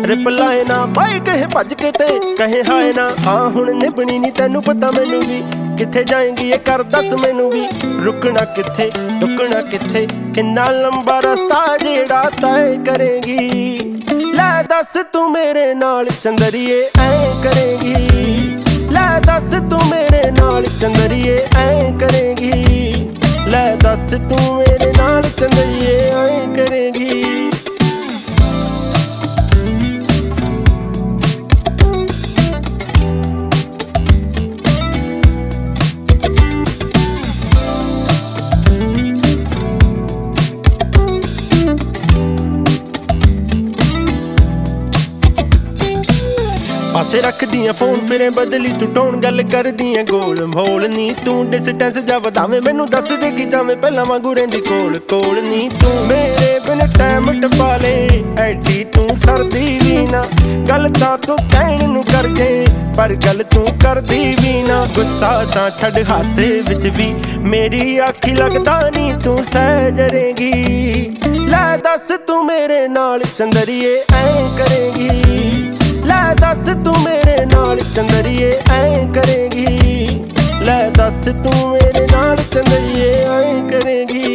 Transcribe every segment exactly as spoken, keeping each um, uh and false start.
Reply ना पाए कहे भज के ते कहे हाय ना। हाँ हुण निभनी नी तैनू पता मैनू भी, किथे जाएंगी ये कर दस मैनू भी। रुकना किथे टुकना किथे, किन्ना लंबा रस्ता जेड़ा तय करेगी। लै दस तू मेरे नाल चंदरिए ऐ करेगी, लै दस तू मेरे नाल चंदरिए ऐ करेगी। लै दस तू मेरे नाल चंदरिए ऐ करेगी। पासे रख दियां फोन फिरे बदली तू टोन, गल कर दियां गोल मोल नी तू। डिस्टेंस जा वधावे मैनू दस दे कि जावे पहला वांगू रहिंदी कोल कोल नी तू। मेरे बिन टाइम टपा ले ऐडी तू सरदी भी ना, गल तां तू कहण नू कर जे पर गल तू करदी भी ना। गुस्सा तां छड़ हासे विच भी मेरी आखी लगदा नी तू सहजरेगी। लै दस तू मेरे नाल चंदरिए ऐ करेगी, लै दस तू मेरे नाल चंदरिए ऐ करेगी। लै दस तू मेरे नाल चंदरिए ऐ करेगी।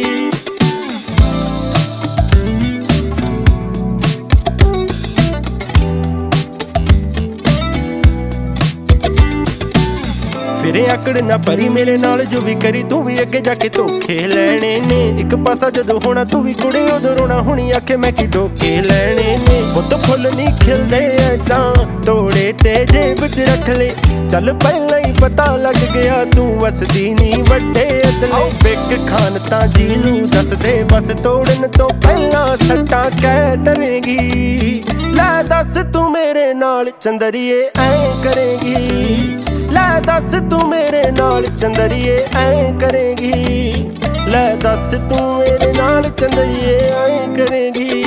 फिरे आकड़ ना परी मेरे नाल जो भी करी तू भी अगे जाके धोखे लैने ने। एक पासा जदों होना तू भी कुड़े उदों रोना हुणी आखे मैं कि डोके लैने ने। पुत फुल नहीं खिलदे ऐदां तोड़े ते जेब च रख ले, चल पहला ही पता लग गया तू वसदी नी वड्डे अदले। बिग खान तां जीनू दस दे बस तोड़न तो पहला सट्टा कह डरेगी। लै दस तू मेरे नाल चंदरिए ऐ करेगी, लै दस तू मेरे नाल चंदरिए ऐ करेगी। लै दस तू मेरे नाल चंदरिए ऐ करेगी।